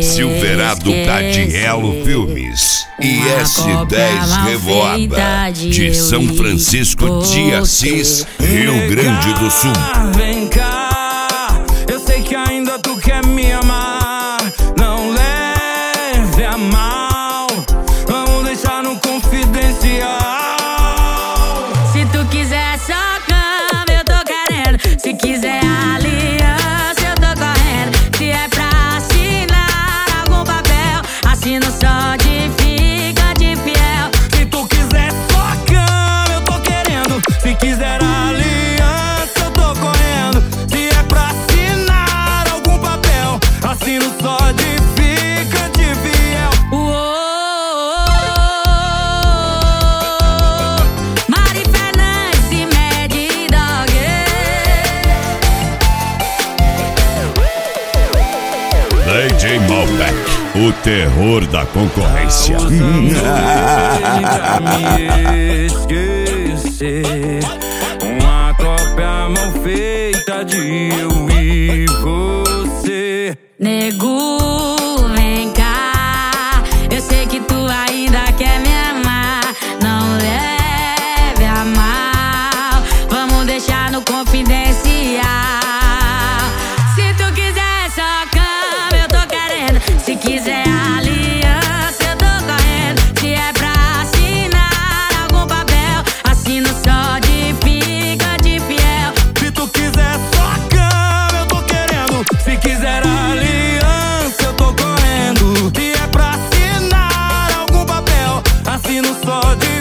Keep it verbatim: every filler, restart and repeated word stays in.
Silverado Cadielo Filmes e S dez Revoada de São Francisco de Assis, Rio Grande do Sul. Vem cá, eu sei que ainda tu quer me amar. Não leve a mal, vamos deixar no confidencial. Se tu quiser só cama, eu tô querendo. Se quiser aliança, eu tô correndo. Se é pra assinar algum papel, assino só de fica de fiel. Se tu quiser só cama, eu tô querendo. Se quiser aliança, eu tô correndo. Se é pra assinar algum papel, assino só de fica de fiel. Uou, Mari Fernandes e Mad Dog. D J Malbec, o terror da concorrência. Pra me esquecer, uma cópia mal feita de eu e você. Nego, vem cá, eu sei que tu ainda quer me amar. Não leve a mal, vamos deixar no confidencial. Se tu quiser só cama, eu tô querendo. Se quiser aliança, eu tô correndo. Se é pra assinar algum papel, assino só de fica de fiel. Se tu quiser só cama, eu tô querendo. Se quiser aliança, eu tô correndo. Se é pra assinar algum papel, assino só de